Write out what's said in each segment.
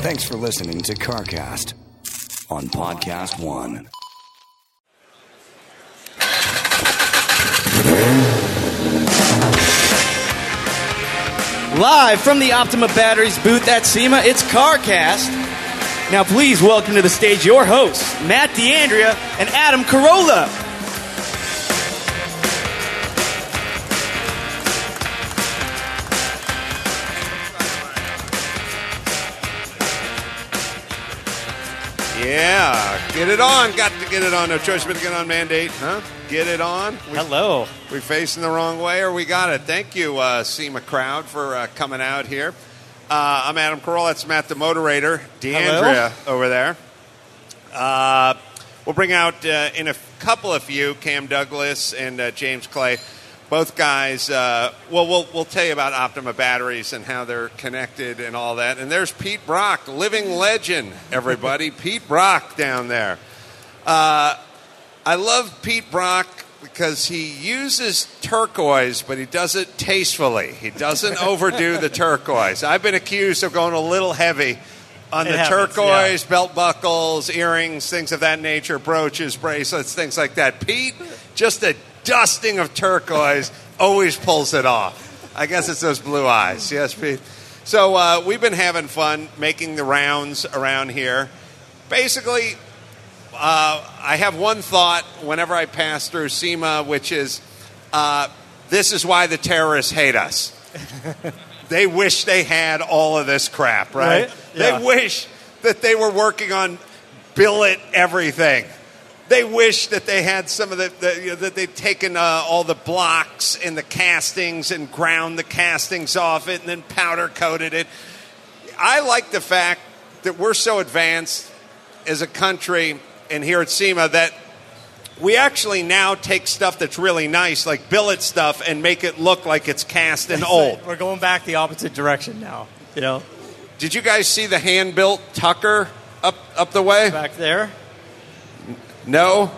Thanks for listening to CarCast on Podcast One. Live from the Optima Batteries booth at SEMA, it's CarCast. Now please welcome to the stage your hosts, Matt D'Andrea and Adam Carolla. Yeah, get it on. Got to get it on. No choice but to get on mandate, huh? Get it on. Hello. We facing the wrong way, or we got it? Thank you, SEMA crowd, for coming out here. I'm Adam Carolla. That's Matt the Moderator. D'Andrea over there. We'll bring out in a couple of you Cam Douglas and James Clay. Both guys, we'll tell you about Optima Batteries and how they're connected and all that. And there's Pete Brock, living legend, everybody. Pete Brock down there. I love Pete Brock because he uses turquoise, but he does it tastefully. He doesn't overdo the turquoise. I've been accused of going a little heavy on the turquoise, belt buckles, earrings, things of that nature, brooches, bracelets, things like that. Pete, just a dusting of turquoise, always pulls it off. I guess it's those blue eyes. Yes, Pete? So we've been having fun making the rounds around here. Basically, I have one thought whenever I pass through SEMA, which is this is why the terrorists hate us. They wish they had all of this crap, right? Yeah. They wish that they were working on billet everything. They wish that they had some of that they'd taken all the blocks and the castings and ground the castings off it and then powder coated it. I like the fact that we're so advanced as a country and here at SEMA that we actually now take stuff that's really nice, like billet stuff, and make it look like it's cast and old. We're going back the opposite direction now, you know. Did you guys see the hand-built Tucker up the way? Back there? No?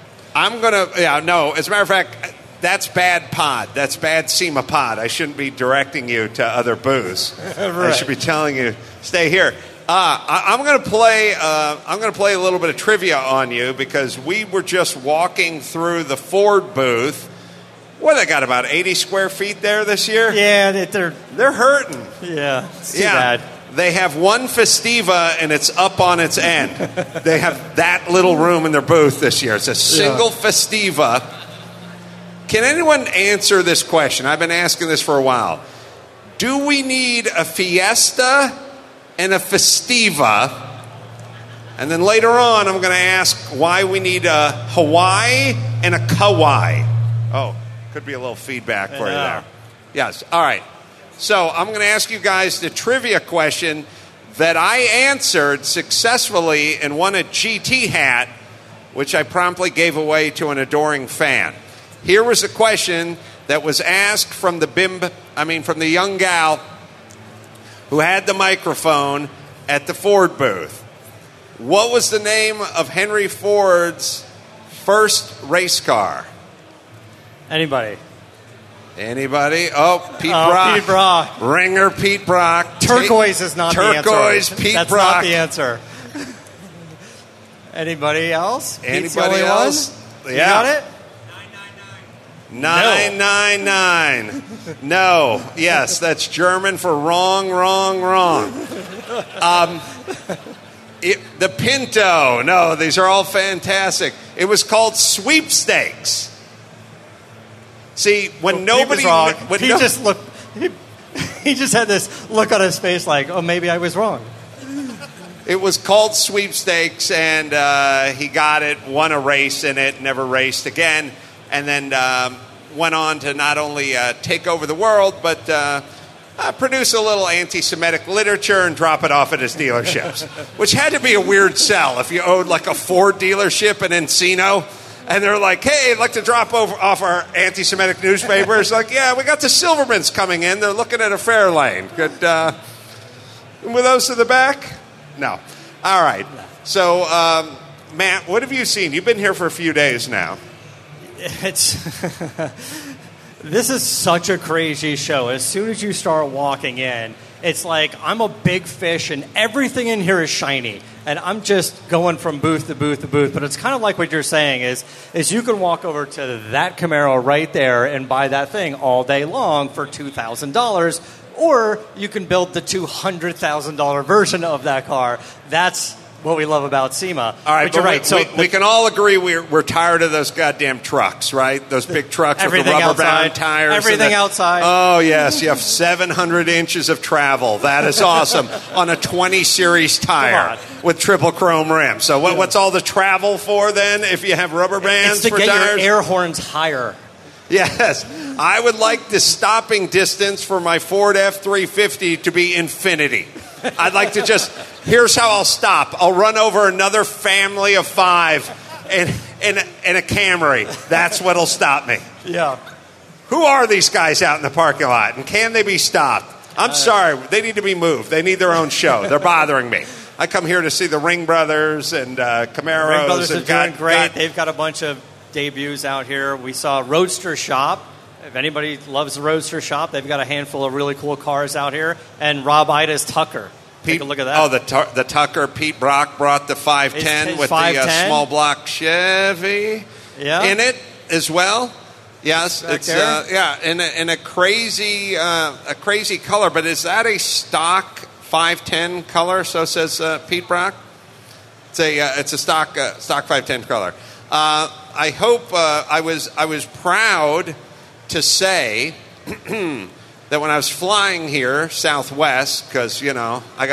No. As a matter of fact, that's bad pod. That's bad SEMA pod. I shouldn't be directing you to other booths. Right. I should be telling you, stay here. I'm going to play a little bit of trivia on you because we were just walking through the Ford booth. What, they got about 80 square feet there this year? Yeah, they're hurting. Yeah, it's too bad. They have one Festiva, and it's up on its end. They have that little room in their booth this year. It's a single Festiva. Can anyone answer this question? I've been asking this for a while. Do we need a Fiesta and a Festiva? And then later on, I'm going to ask why we need a Hawaii and a Kauai. Oh, could be a little feedback for you there. Yes, all right. So I'm going to ask you guys the trivia question that I answered successfully and won a GT hat, which I promptly gave away to an adoring fan. Here was the question that was asked from the young gal who had the microphone at the Ford booth. What was the name of Henry Ford's first race car? Anybody? Oh, Pete Brock. Pete Brock. Ringer Pete Brock. Turquoise is not the answer. Turquoise Pete That's Brock. That's not the answer. Anybody else? Anybody else? Yeah. You got it? 999. No. Yes, that's German for wrong. The Pinto. No, these are all fantastic. It was called Sweepstakes. See, when nobody... He just looked... He just had this look on his face like, oh, maybe I was wrong. It was called Sweepstakes, and he got it, won a race in it, never raced again, and then went on to not only take over the world, but produce a little anti-Semitic literature and drop it off at his dealerships, which had to be a weird sell if you owed like a Ford dealership in Encino. And they're like, hey, I'd like to drop off our anti-Semitic newspaper. It's like, yeah, we got the Silvermans coming in. They're looking at a Fairlane. Good. Were those to the back? No. All right. So, Matt, what have you seen? You've been here for a few days now. This is such a crazy show. As soon as you start walking in, It's like I'm a big fish and everything in here is shiny. And I'm just going from booth to booth to booth. But it's kind of like what you're saying is you can walk over to that Camaro right there and buy that thing all day long for $2,000. Or you can build the $200,000 version of that car. That's what we love about SEMA. All right, but you're right. We can all agree we're tired of those goddamn trucks, right? Those big trucks with the rubber-bound tires. Everything outside. Oh, yes. You have 700 inches of travel. That is awesome. On a 20 Series tire with triple chrome rims. So what's all the travel for then if you have rubber bands it's to for get tires? your air horns higher. Yes. I would like the stopping distance for my Ford F-350 to be infinity. I'd like to here's how I'll stop. I'll run over another family of 5 in a Camry. That's what'll stop me. Yeah. Who are these guys out in the parking lot, and can they be stopped? I'm sorry. They need to be moved. They need their own show. They're bothering me. I come here to see the Ring Brothers and Camaros. Ring Brothers and are doing great. They've got a bunch of debuts out here. We saw Roadster Shop. If anybody loves the Roadster Shop, they've got a handful of really cool cars out here. And Rob Ida's Tucker. Take a look at that. Oh, the Tucker. Pete Brock brought the 510 with 510. The small block Chevy in it as well. Yes, it's in a crazy color. But is that a stock 510 color? So says Pete Brock. It's a stock 510 color. I hope I was proud to say that when I was flying here Southwest, because I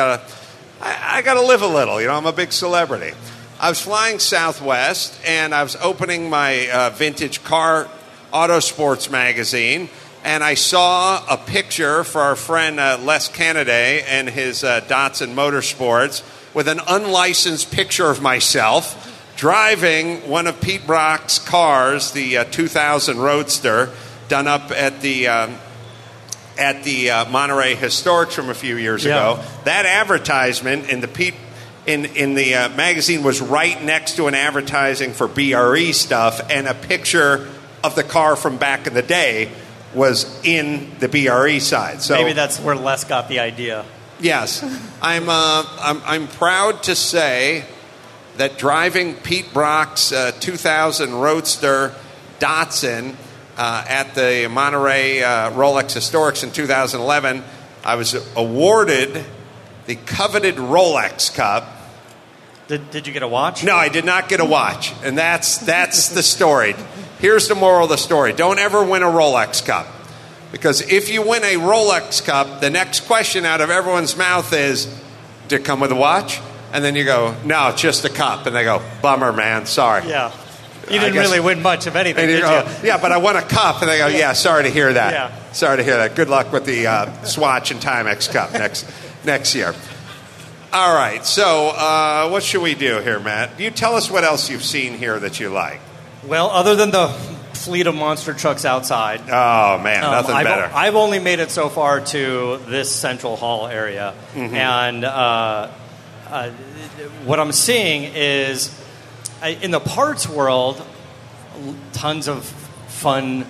gotta live a little. I'm a big celebrity. I was flying Southwest and I was opening my vintage car auto sports magazine, and I saw a picture for our friend Les Canaday and his Datsun Motorsports with an unlicensed picture of myself driving one of Pete Brock's cars, the 2000 Roadster, done up at the Monterey Historics from a few years ago. That advertisement in the magazine was right next to an advertising for BRE stuff, and a picture of the car from back in the day was in the BRE side. So maybe that's where Les got the idea. Yes, I'm proud to say that driving Pete Brock's 2000 Roadster Datsun at the Monterey Rolex Historics in 2011, I was awarded the coveted Rolex Cup. Did you get a watch? No, I did not get a watch, and that's the story. Here's the moral of the story. Don't ever win a Rolex Cup. Because if you win a Rolex Cup, the next question out of everyone's mouth is, did it come with a watch? And then you go, no, it's just a cup. And they go, bummer, man, sorry. Yeah. You didn't really win much of anything, did you? Yeah, but I won a cup. And they go, yeah, sorry to hear that. Yeah. Sorry to hear that. Good luck with the Swatch and Timex Cup next year. All right, so what should we do here, Matt? You tell us what else you've seen here that you like. Well, other than the fleet of monster trucks outside. Oh, man, nothing better. I've only made it so far to this Central Hall area. Mm-hmm. And what I'm seeing is, in the parts world, tons of fun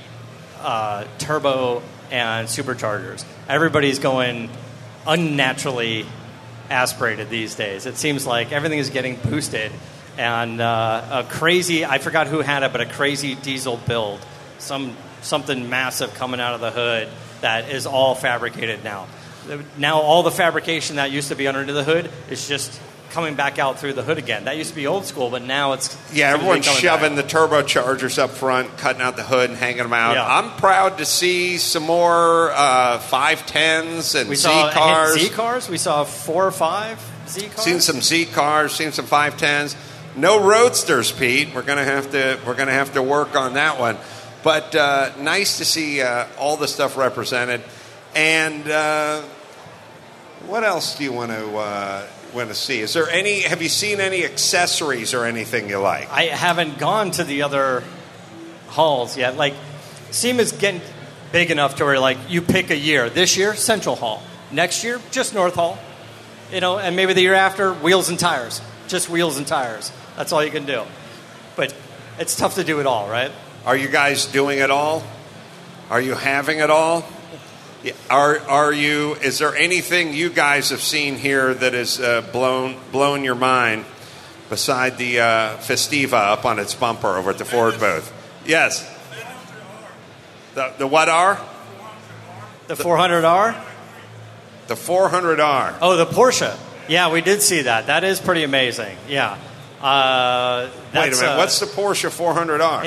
turbo and superchargers. Everybody's going unnaturally aspirated these days. It seems like everything is getting boosted. And a crazy, I forgot who had it, but a crazy diesel build. Something massive coming out of the hood that is all fabricated now. Now all the fabrication that used to be under the hood is just coming back out through the hood again. That used to be old school, but now it's... Yeah, everyone's shoving the turbochargers up front, cutting out the hood and hanging them out. Yeah. I'm proud to see some more 510s and Z-cars. Z-cars? We saw 4 or 5 Z-cars? Seen some Z-cars, seen some 510s. No Roadsters, Pete. We're gonna have to work on that one. But nice to see all the stuff represented. And what else do you want to see? Is there any? Have you seen any accessories or anything you like? I haven't gone to the other halls yet. Like, SEMA's getting big enough to where you pick a year. This year, Central Hall. Next year, just North Hall. And maybe the year after, wheels and tires. Just wheels and tires. That's all you can do. But it's tough to do it all, right? Are you guys doing it all? Are you having it all? Yeah. Is there anything you guys have seen here that has blown your mind beside the Festiva up on its bumper over at the Ford booth? Yes. The what R? The 400R? The 400R. Oh, the Porsche. Yeah, we did see that. That is pretty amazing. Yeah. Wait a minute. What's the Porsche 400R?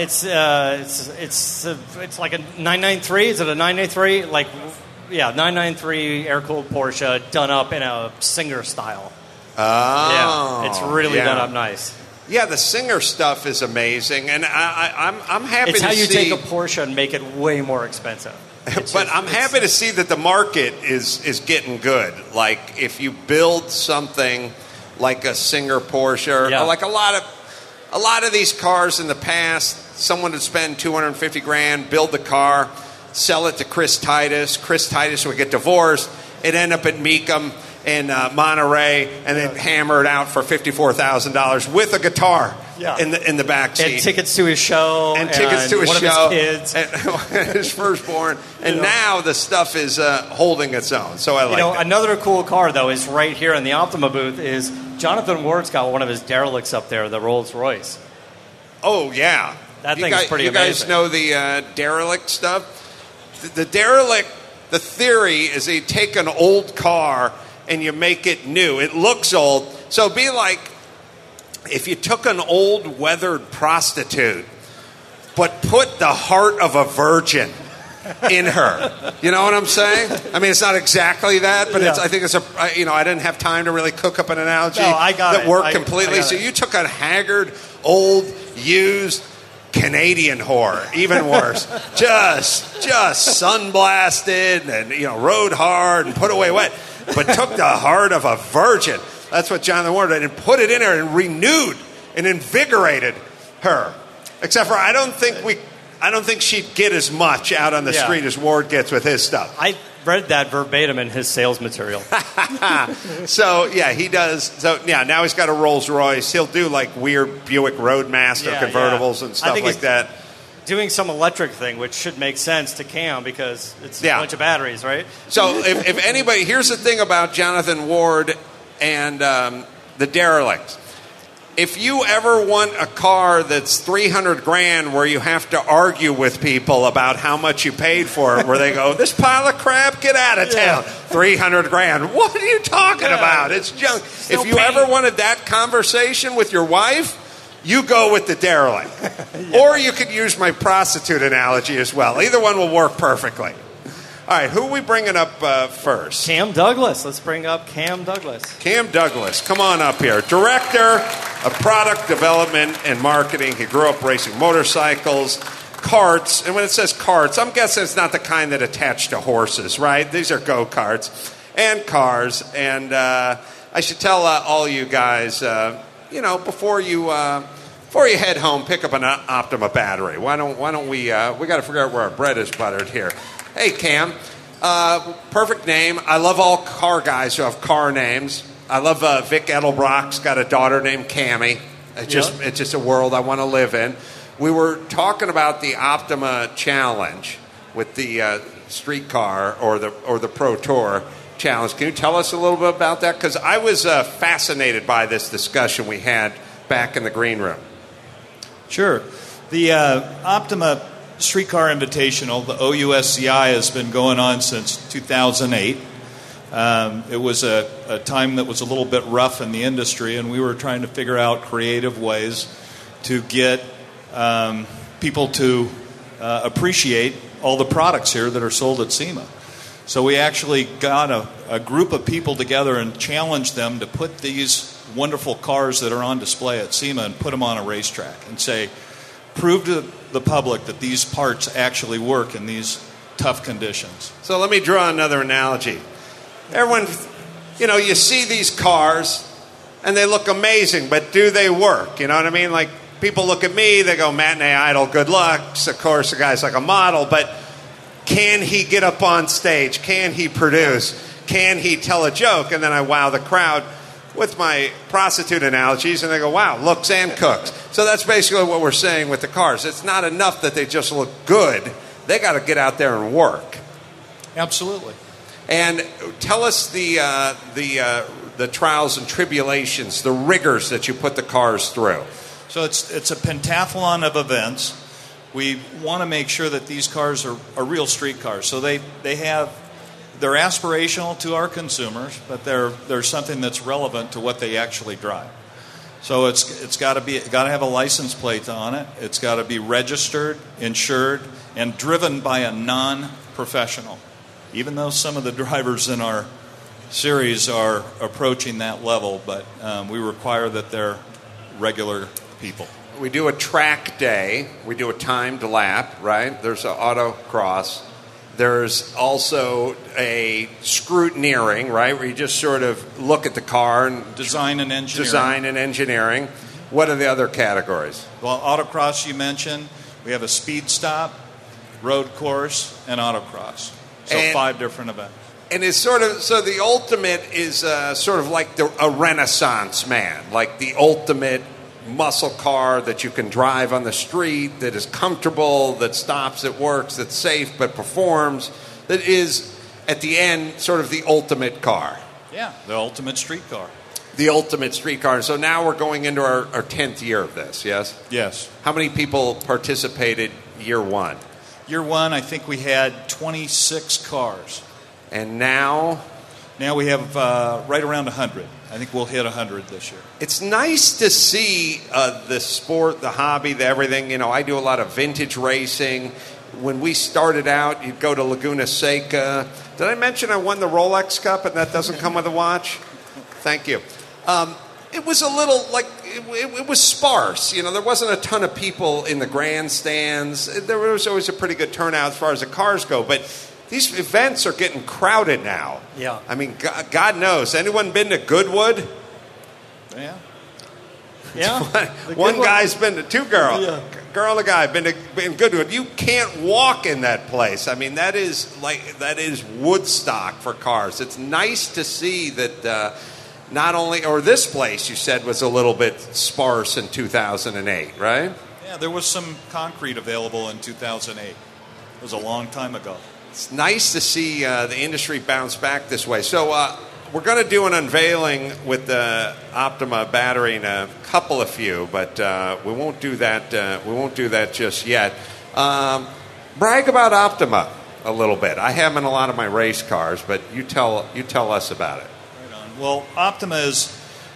It's like a 993. Is it a 993? 993 air-cooled Porsche done up in a Singer style. Oh. Yeah, it's really done up nice. Yeah, the Singer stuff is amazing, and I'm happy to see... It's how you take a Porsche and make it way more expensive. But I'm happy to see that the market is getting good. Like, if you build something like a Singer Porsche, or like a lot of these cars in the past, someone would spend $250,000, build the car, sell it to Chris Titus. Chris Titus would get divorced. It'd end up at Mecum in Monterey, and then hammer it out for $54,000 with a guitar in the back seat. And tickets to his show. And tickets to his one show. Of his kids. And his firstborn. And now the stuff is holding its own. So I like that. Another cool car, though, is right here in the Optima booth is Jonathan Ward's got one of his derelicts up there, the Rolls Royce. Oh, yeah. That thing's pretty amazing. You guys know the derelict stuff? The derelict, the theory is they take an old car and you make it new. It looks old. So it'd be like if you took an old weathered prostitute but put the heart of a virgin in her. You know what I'm saying? I mean, it's not exactly that, but I think it's I didn't have time to really cook up an analogy that worked completely. So you took a haggard, old, used Canadian whore, even worse, just sun-blasted and, rode hard and put away wet, but took the heart of a virgin. That's what Jonathan Ward did, and put it in her and renewed and invigorated her. Except for I don't think she'd get as much out on the street as Ward gets with his stuff. I read that verbatim in his sales material. So, he does. So, now he's got a Rolls Royce. He'll do, like, weird Buick Roadmaster convertibles and stuff like that. Doing some electric thing, which should make sense to Cam because it's a bunch of batteries, right? So, if anybody... Here's the thing about Jonathan Ward and the derelict. If you ever want a car that's $300,000 where you have to argue with people about how much you paid for it, where they go, this pile of crap, get out of town. $300,000. What are you talking about? It's junk. If you ever wanted that conversation with your wife, you go with the derelict. Or you could use my prostitute analogy as well. Either one will work perfectly. All right, who are we bringing up first? Cam Douglas. Let's bring up Cam Douglas. Cam Douglas, come on up here. Director of Product Development and Marketing. He grew up racing motorcycles, karts. And when it says karts, I'm guessing it's not the kind that attach to horses, right? These are go-karts and cars. And I should tell all you guys, before you head home, pick up an Optima battery. Why don't we got to figure out where our bread is buttered here. Hey, Cam. Perfect name. I love all car guys who have car names. I love Vic Edelbrock's got a daughter named Cammie. It's just a world I want to live in. We were talking about the Optima Challenge with the street car or the Pro Tour Challenge. Can you tell us a little bit about that? Because I was fascinated by this discussion we had back in the green room. Sure. The Optima Streetcar Invitational, the OUSCI, has been going on since 2008. It was a time that was a little bit rough in the industry, and we were trying to figure out creative ways to get people to appreciate all the products here that are sold at SEMA. So we actually got a group of people together and challenged them to put these wonderful cars that are on display at SEMA and put them on a racetrack and say, prove to the public that these parts actually work in these tough conditions. So let me draw another analogy. Everyone, you see these cars and they look amazing, but do they work? You know what I mean? Like, people look at me, they go, matinee idol, good luck. Of course, the guy's like a model, but can he get up on stage? Can he produce? Can he tell a joke? And then I wow the crowd with my prostitute analogies, and they go, wow, looks and cooks. So that's basically what we're saying with the cars. It's not enough that they just look good. They got to get out there and work. Absolutely. And tell us the trials and tribulations, the rigors that you put the cars through. So it's a pentathlon of events. We want to make sure that these cars are real street cars. So they're aspirational to our consumers, but they're something that's relevant to what they actually drive. So it's got to have a license plate on it. It's got to be registered, insured, and driven by a non-professional. Even though some of the drivers in our series are approaching that level, but we require that they're regular people. We do a track day. We do a timed lap, right? There's an autocross. There's also a scrutineering, right, where you just sort of look at the car and design and engineering. What are the other categories? Well, autocross you mentioned. We have a speed stop, road course, and autocross. So 5 different events. And it's sort of, so the ultimate is sort of like a Renaissance man, like the ultimate muscle car that you can drive on the street, that is comfortable, that stops, that works, that's safe, but performs, that is, at the end, sort of the ultimate car. Yeah, the ultimate street car. The ultimate street car. So now we're going into our 10th year of this, yes? Yes. How many people participated year one? Year one, I think we had 26 cars. And now? Now we have right around 100. I think we'll hit 100 this year. It's nice to see the sport, the hobby, the everything. You know, I do a lot of vintage racing. When we started out, you'd go to Laguna Seca. Did I mention I won the Rolex Cup and that doesn't come with a watch? Thank you. It was a little like, it was sparse. You know, there wasn't a ton of people in the grandstands. There was always a pretty good turnout as far as the cars go. But these events are getting crowded now. Yeah. I mean, God knows. Anyone been to Goodwood? Yeah. Yeah. One guy's been to, two girls. Yeah. Girl and a guy been Goodwood. You can't walk in that place. I mean, that is Woodstock for cars. It's nice to see that not only, or this place you said was a little bit sparse in 2008, right? Yeah, there was some concrete available in 2008. It was a long time ago. It's nice to see the industry bounce back this way. So we're going to do an unveiling with the Optima battery in a couple of few, but we won't do that. We won't do that just yet. Brag about Optima a little bit. I have them in a lot of my race cars, but you tell us about it. Right on. Well, Optima is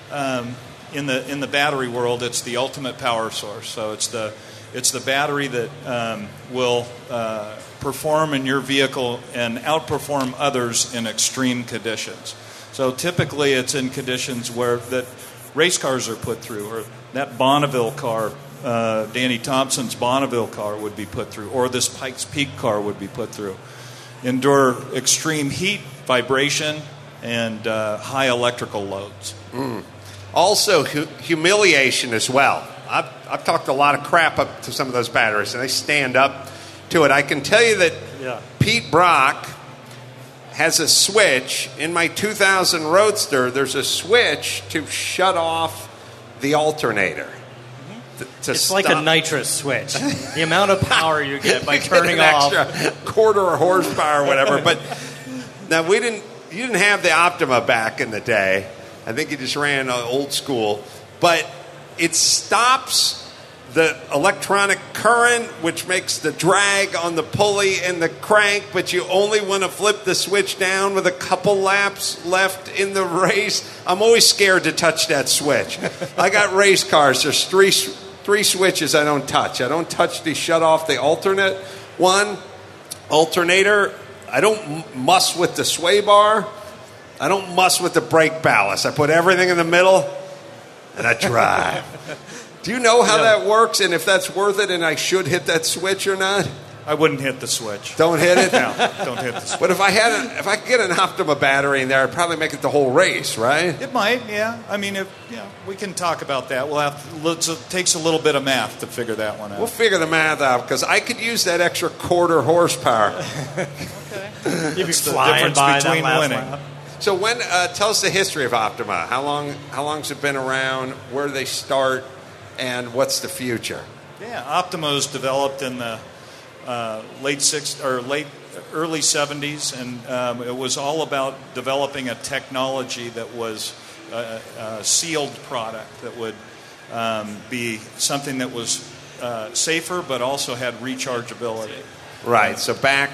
in the battery world. It's the ultimate power source. So it's the battery that will perform in your vehicle and outperform others in extreme conditions. So typically it's in conditions where that race cars are put through, or that Bonneville car, Danny Thompson's Bonneville car would be put through, or this Pikes Peak car would be put through. Endure extreme heat, vibration, and high electrical loads. Also, humiliation as well. I've talked a lot of crap up to some of those batteries, and they stand up to it. I can tell you that Pete Brock has a switch. In my 2000 Roadster, there's a switch to shut off the alternator. It's like a nitrous switch. The amount of power you get by turning an off. extra quarter or horsepower or whatever. But now you didn't have the Optima back in the day. I think you just ran old school. But it stops the electronic current, which makes the drag on the pulley and the crank, but you only want to flip the switch down with a couple laps left in the race. I'm always scared to touch that switch. I got race cars. There's three switches I don't touch. I don't touch the shut off the alternator. I don't muss with the sway bar. I don't muss with the brake ballast. I put everything in the middle and I drive. Do you know how that works and if that's worth it and I should hit that switch or not? I wouldn't hit the switch. Don't hit it? No, don't hit the switch. But if I could get an Optima battery in there, I'd probably make it the whole race, right? It might, yeah. I mean, we can talk about that. It takes a little bit of math to figure that one out. We'll figure the math out because I could use that extra quarter horsepower. Okay. You'd be the flying difference by between that last winning. lap. So tell us the history of Optima. How long's it been around? Where do they start? And what's the future? Yeah, Optima was developed in the late early 70s, and it was all about developing a technology that was a sealed product that would be something that was safer but also had rechargeability. Right. So back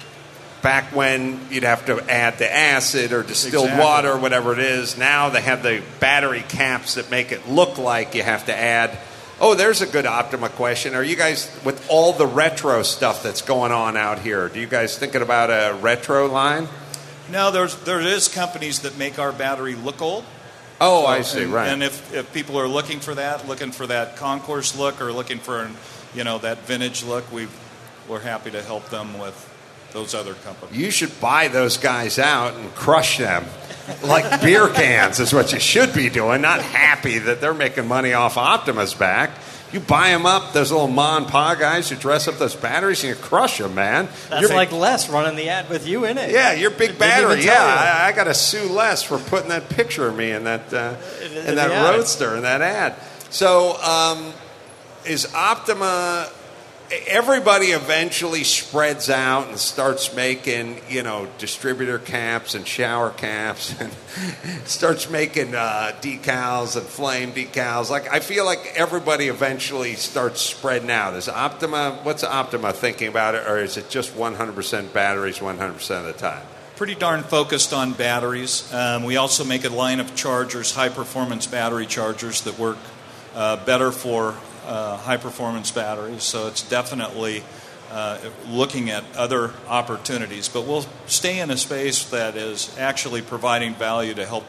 when you'd have to add the acid or distilled Exactly. water or whatever it is, now they have the battery caps that make it look like you have to add. Oh, there's a good Optima question. Are you guys, with all the retro stuff that's going on out here, do you guys thinking about a retro line? No, there is companies that make our battery look old. Oh, So, I see. Right. And if people are looking for that concourse look, or looking for that vintage look, we're happy to help them with those other companies. You should buy those guys out and crush them like beer cans is what you should be doing, not happy that they're making money off Optima's back. You buy them up, those little ma and pa guys who dress up those batteries, and you crush them, man. That's like Les running the ad with you in it. Yeah, your big Didn't battery. even tell Yeah, you. I got to sue Les for putting that picture of me in that ad. Roadster in that ad. So, is Optima? Everybody eventually spreads out and starts making, distributor caps and shower caps, and starts making decals and flame decals. Like, I feel like everybody eventually starts spreading out. What's Optima thinking about it, or is it just 100% batteries 100% of the time? Pretty darn focused on batteries. We also make a line of chargers, high-performance battery chargers that work better for high-performance batteries. So it's definitely looking at other opportunities. But we'll stay in a space that is actually providing value to help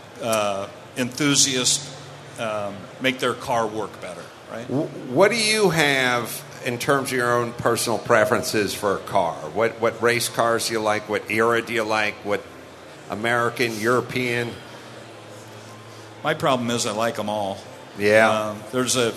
enthusiasts make their car work better, right? What do you have in terms of your own personal preferences for a car? What race cars do you like? What era do you like? What American, European? My problem is I like them all. Yeah. There's a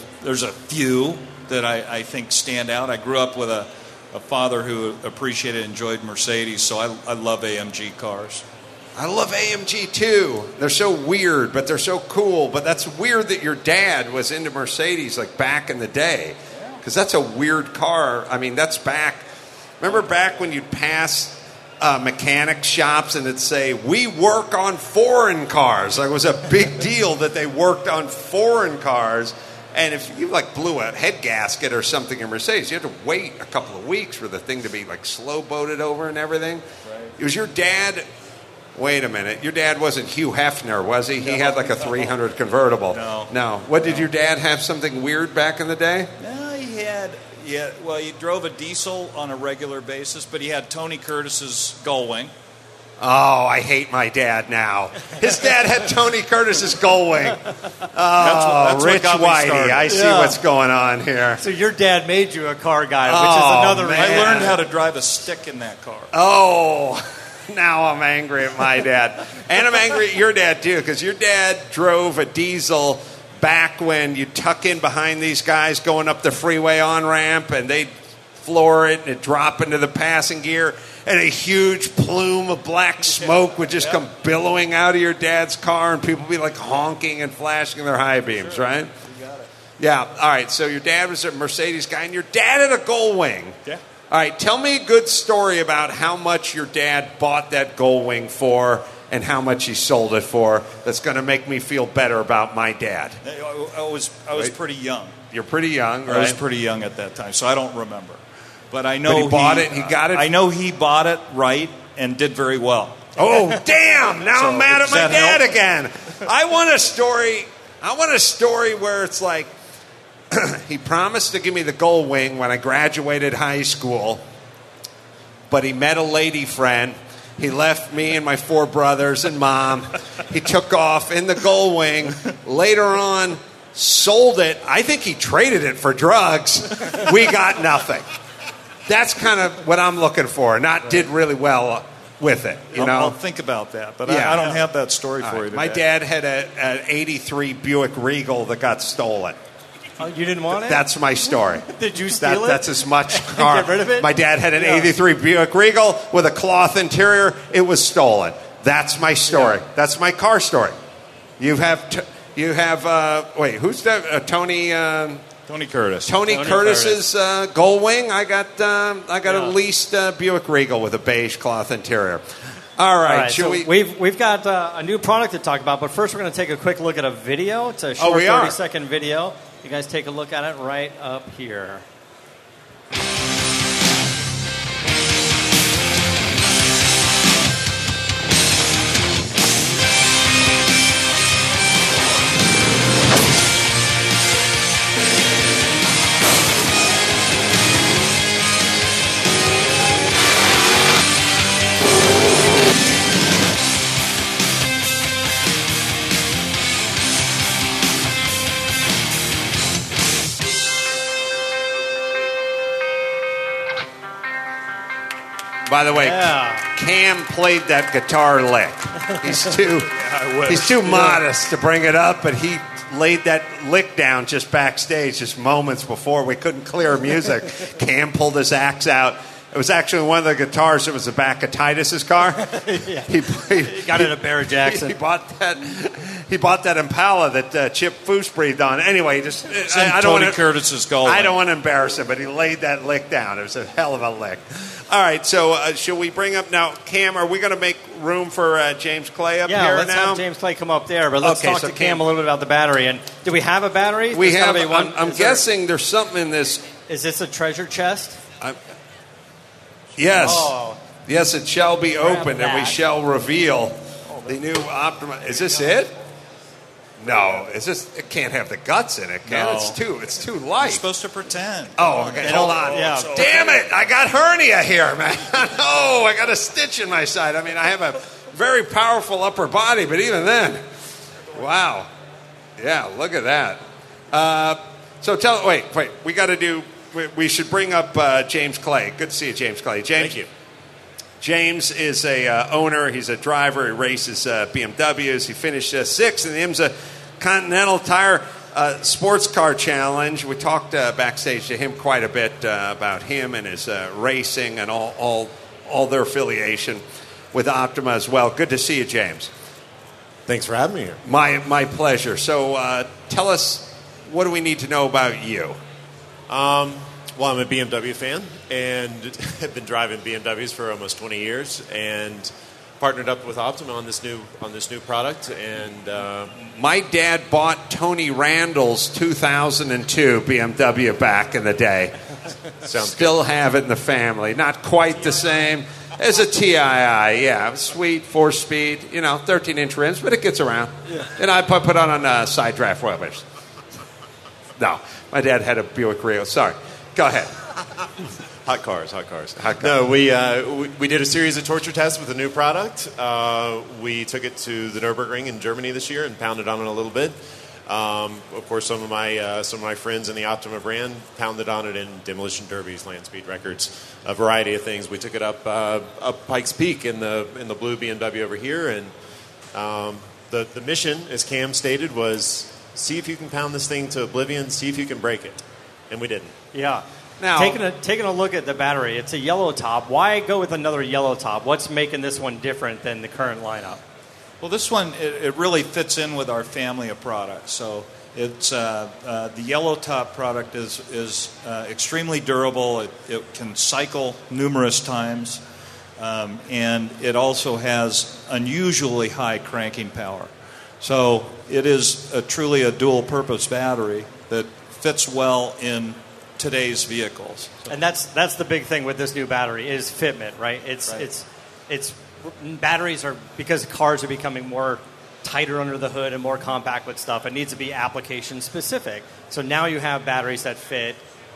few that I think stand out. I grew up with a father who appreciated and enjoyed Mercedes, so I love AMG cars. I love AMG too. They're so weird, but they're so cool. But that's weird that your dad was into Mercedes like back in the day, because that's a weird car. I mean, that's back. Remember back when you'd pass mechanic shops and it'd say, "We work on foreign cars." Like, it was a big deal that they worked on foreign cars. And if you like blew a head gasket or something in Mercedes, you had to wait a couple of weeks for the thing to be like slow boated over and everything. Right. It was your dad. Wait a minute. Your dad wasn't Hugh Hefner, was he? He had like a 300 convertible. No. What, did your dad have something weird back in the day? No, he had. Yeah, well, he drove a diesel on a regular basis, but he had Tony Curtis's Gullwing. Oh, I hate my dad now. His dad had Tony Curtis's Gullwing. Oh, that's Rich what got me Whitey. started. I see what's going on here. So your dad made you a car guy, which is another man. reason. I learned how to drive a stick in that car. Oh, now I'm angry at my dad. And I'm angry at your dad, too, because your dad drove a diesel back when you tuck in behind these guys going up the freeway on-ramp, and they'd floor it and it'd drop into the passing gear, and a huge plume of black smoke would just come billowing out of your dad's car, and people would be like honking and flashing their high beams, right? You got it. Yeah, all right, so your dad was a Mercedes guy, and your dad had a Gullwing. Yeah. All right, tell me a good story about how much your dad bought that Gullwing for and how much he sold it for. That's going to make me feel better about my dad. I was pretty young. You're pretty young, right? I was pretty young at that time, so I don't remember. But I know But he bought it, he got it? I know he bought it right and did very well. Oh, damn! Now So, I'm mad at does my that dad help? again. I want a story where it's like, he promised to give me the Gullwing when I graduated high school, but he met a lady friend. He left me and my 4 brothers and mom. He took off in the Gullwing. Later on, sold it. I think he traded it for drugs. We got nothing. That's kind of what I'm looking for. Not did really well with it, you know. I'll think about that, but Yeah. I don't have that story for you today. My dad had an 83 Buick Regal that got stolen. Oh, you didn't want it? That's my story. Did you steal it? That's as much car. Get rid of it? My dad had an 83 Buick Regal with a cloth interior. It was stolen. That's my story. That's my car story. You have wait, who's that? Tony Tony Curtis. Tony Curtis's Gull Wing. I got a leased Buick Regal with a beige cloth interior. All right, so we've got a new product to talk about, but first we're going to take a quick look at a video. It's a short 30-second video. You guys take a look at it right up here. By the way, Cam played that guitar lick. He's too modest to bring it up, but he laid that lick down just backstage, just moments before we couldn't clear music. Cam pulled his axe out. It was actually one of the guitars that was the back of Titus's car. He got it at Barrett Jackson. He bought that Impala that Chip Foose breathed on. Anyway, Tony Curtis's Gull Wing. I don't want to embarrass him, but he laid that lick down. It was a hell of a lick. All right, so should we bring up now, Cam? Are we going to make room for James Clay up here now? Yeah, let's have James Clay come up there. But let's talk to Cam a little bit about the battery. And do we have a battery? We have. I'm guessing there's something in this. Is this a treasure chest? Yes. Oh. Yes, it shall be opened, and we shall reveal the new Optima. Is this it? No, it can't have the guts in it, can no. It's too light. You're supposed to pretend. Oh, okay. Hold on. Yeah. Damn it! I got hernia here, man. Oh, I got a stitch in my side. I mean, I have a very powerful upper body, but even then, wow. Yeah, look at that. Wait. We got to do. We should bring up James Clay. Good to see you, James Clay. James, thank you. James is a owner. He's a driver. He races BMWs. He finished sixth in the IMSA Continental Tire Sports Car Challenge. We talked backstage to him quite a bit about him and his racing and all their affiliation with Optima as well. Good to see you, James. Thanks for having me here. My pleasure. So tell us, what do we need to know about you? Well, I'm a BMW fan and have been driving BMWs for almost 20 years and partnered up with Optima on this new product. And my dad bought Tony Randall's 2002 BMW back in the day. Still have it in the family. Not quite the same as a TII. Yeah, sweet 4-speed. 13-inch rims, but it gets around. Yeah. And I put on side draft rubbers. No, my dad had a Buick Regal. Sorry. Go ahead. Hot cars. No, we did a series of torture tests with a new product. We took it to the Nürburgring in Germany this year and pounded on it a little bit. Of course, some of my friends in the Optima brand pounded on it in demolition derbies, land speed records, a variety of things. We took it up Pikes Peak in the blue BMW over here, and the mission, as Cam stated, was see if you can pound this thing to oblivion, see if you can break it, and we didn't. Yeah. Now, taking a look at the battery, it's a yellow top. Why go with another yellow top? What's making this one different than the current lineup? Well, this one, it really fits in with our family of products. So it's the yellow top product is extremely durable. It can cycle numerous times, and it also has unusually high cranking power. So it is truly a dual-purpose battery that fits well in today's vehicles. And that's the big thing with this new battery is fitment, right? It's batteries are, because cars are becoming more tighter under the hood and more compact with stuff, it needs to be application specific. So now you have batteries that fit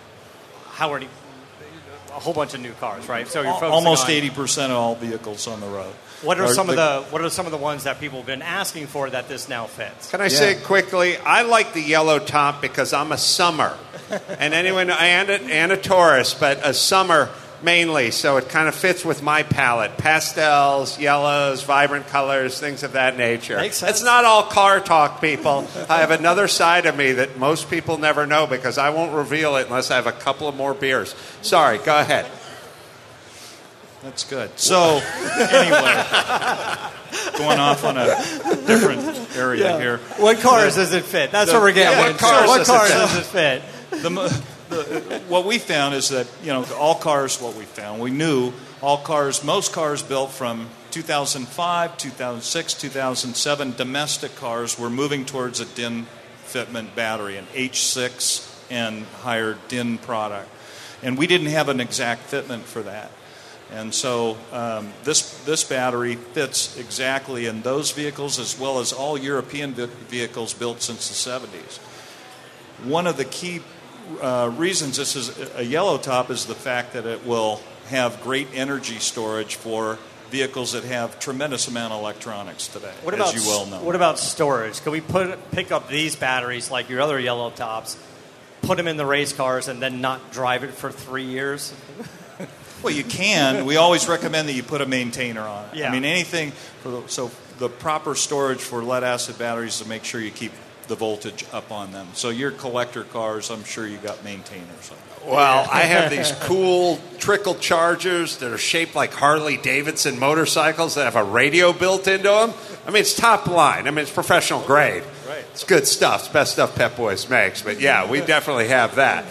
a whole bunch of new cars, right? So you're almost 80% of all vehicles on the road. What are some of the ones that people have been asking for that this now fits? Can I say quickly? I like the yellow top because I'm a summer, and a Taurus, but a summer mainly. So it kind of fits with my palette: pastels, yellows, vibrant colors, things of that nature. Makes sense. It's not all car talk, people. I have another side of me that most people never know because I won't reveal it unless I have a couple of more beers. Sorry, go ahead. That's good. So, anyway, going off on a different area here. What cars does it fit? That's what we're getting. What cars does it fit? What we found is that, all cars, we knew most cars built from 2005, 2006, 2007, domestic cars were moving towards a DIN fitment battery, an H6 and higher DIN product. And we didn't have an exact fitment for that. And so this battery fits exactly in those vehicles as well as all European vehicles built since the 70s. One of the key reasons this is a yellow top is the fact that it will have great energy storage for vehicles that have tremendous amount of electronics today, as you well know. What about storage? Can we pick up these batteries like your other yellow tops, put them in the race cars, and then not drive it for 3 years? Well, you can. We always recommend that you put a maintainer on it. Yeah. I mean, anything. So the proper storage for lead acid batteries is to make sure you keep the voltage up on them. So your collector cars, I'm sure you got maintainers on them. Well, I have these cool trickle chargers that are shaped like Harley-Davidson motorcycles that have a radio built into them. I mean, it's top line. I mean, it's professional grade. Right. It's good stuff. It's the best stuff Pep Boys makes. But, yeah, we definitely have that.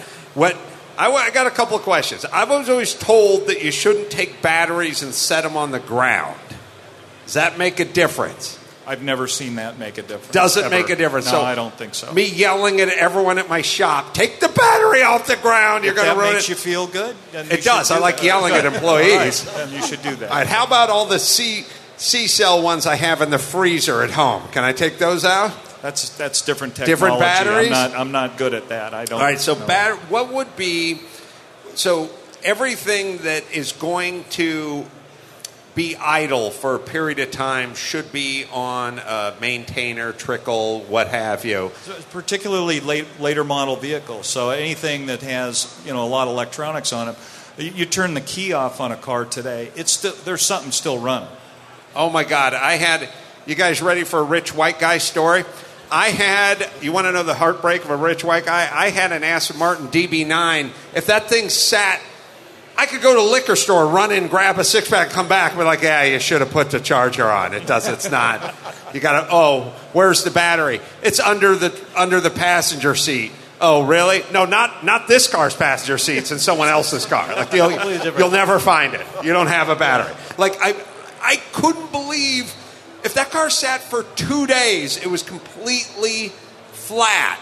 I got a couple of questions. I was always told that you shouldn't take batteries and set them on the ground. Does that make a difference? I've never seen that make a difference. Does it make a difference? No, I don't think so. Me yelling at everyone at my shop, take the battery off the ground, you're going to ruin it. That makes you feel good? It does. I like yelling at employees. All right, then you should do that. All right, how about all the C-cell ones I have in the freezer at home? Can I take those out? That's different technology. Different batteries? I'm not good at that. I don't. All right, so know. what would be... So everything that is going to be idle for a period of time should be on a maintainer, trickle, what have you. Particularly later model vehicles. So anything that has a lot of electronics on it, you turn the key off on a car today, there's something still running. Oh my God! You guys ready for a rich white guy story? You want to know the heartbreak of a rich white guy? I had an Aston Martin DB9. If that thing sat, I could go to a liquor store, run in, grab a six-pack, come back, and be like, yeah, you should have put the charger on. It's not. You got to, where's the battery? It's under the passenger seat. Oh, really? No, not this car's passenger seat. It's in someone else's car. Like you'll never find it. You don't have a battery. Like I couldn't believe if that car sat for 2 days, it was completely flat,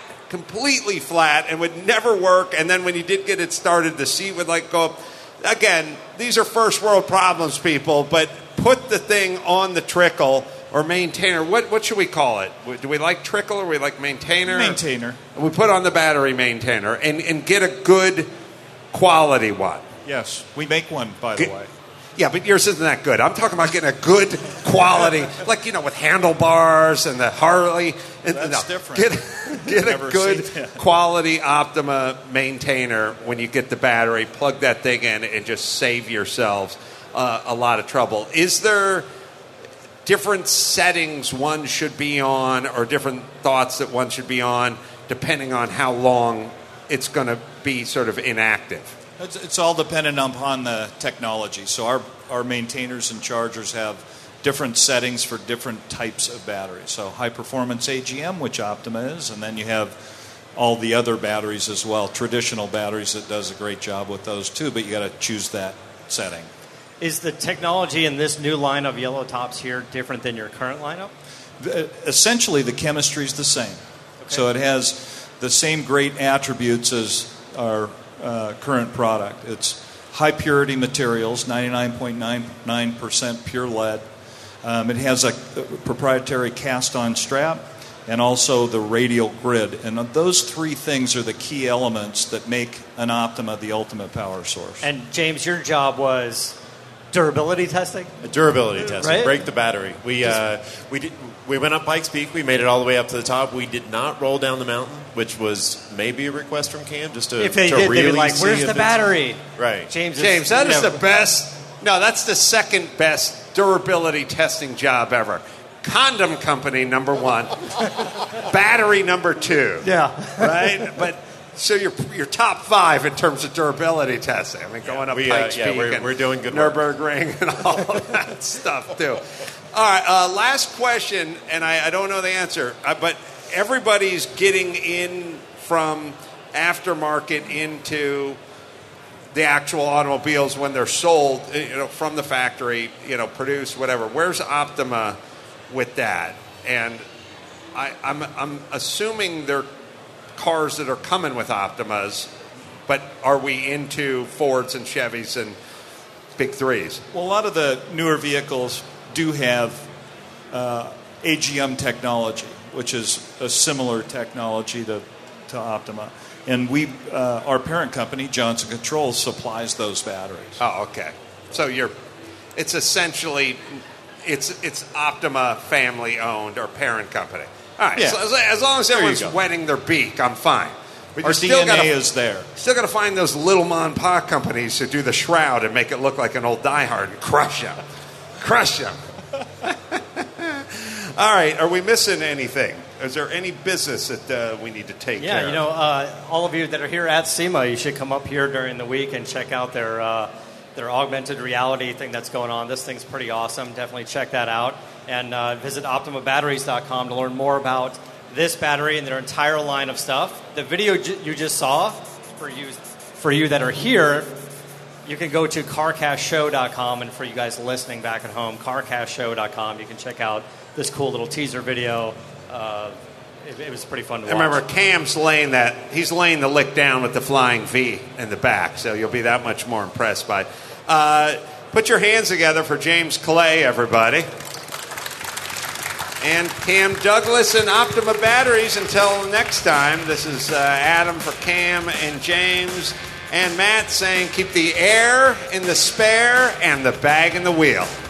and would never work. And then when you did get it started, the seat would go up. Again, these are first world problems, people. But put the thing on the trickle or maintainer. What should we call it? Do we like trickle or we like maintainer? Maintainer. We put on the battery maintainer and get a good quality one. Yes, we make one, by the way. Yeah, but yours isn't that good. I'm talking about getting a good quality, with handlebars and the Harley. That's different. Get a good quality Optima maintainer when you get the battery. Plug that thing in and just save yourselves a lot of trouble. Is there different settings one should be on or different thoughts that one should be on depending on how long it's going to be sort of inactive? It's all dependent upon the technology. So our maintainers and chargers have different settings for different types of batteries. So high performance AGM, which Optima is, and then you have all the other batteries as well. Traditional batteries that does a great job with those too, but you got to choose that setting. Is the technology in this new line of yellow tops here different than your current lineup? Essentially, the chemistry is the same. Okay. So it has the same great attributes as our current product. It's high purity materials, 99.99% pure lead. It has a proprietary cast-on strap and also the radial grid. And those three things are the key elements that make an Optima the ultimate power source. And James, your job was durability testing? Durability testing. Right? Break the battery. We went up Pikes Peak. We made it all the way up to the top. We did not roll down the mountain, which was maybe a request from Cam, just to if they to did, really they'd be like, see "Where's if the battery?" Right, James, that is the best. No, that's the second best durability testing job ever. Condom company number 1, battery number 2. Yeah, right. But so you're top 5 in terms of durability testing. I mean, going up Pikes Peak, we're doing good Nürburgring and all of that stuff too. All right, last question, and I don't know the answer, but everybody's getting in from aftermarket into the actual automobiles when they're sold, from the factory, produced, whatever. Where's Optima with that? And I'm assuming they're cars that are coming with Optimas, but are we into Fords and Chevys and big threes? Well, a lot of the newer vehicles do have AGM technology, which is a similar technology to Optima. And our parent company, Johnson Controls, supplies those batteries. Oh, okay. So it's essentially, it's Optima family owned or parent company. All right. Yeah. So as long as everyone's wetting their beak, I'm fine. But Our DNA is there. Still got to find those little mom and pop companies who do the shroud and make it look like an old Die Hard and crush them. Crush them. All right. Are we missing anything? Is there any business that we need to take care of? All of you that are here at SEMA, you should come up here during the week and check out their augmented reality thing that's going on. This thing's pretty awesome. Definitely check that out. And visit OptimaBatteries.com to learn more about this battery and their entire line of stuff. The video you just saw, for you that are here, you can go to CarCashShow.com, and for you guys listening back at home, CarCashShow.com, you can check out this cool little teaser video. It was pretty fun to watch. I remember Cam's he's laying the lick down with the flying V in the back, so you'll be that much more impressed by it. Put your hands together for James Clay, everybody. And Cam Douglas and Optima Batteries. Until next time, this is Adam for Cam and James and Matt saying keep the air in the spare and the bag in the wheel.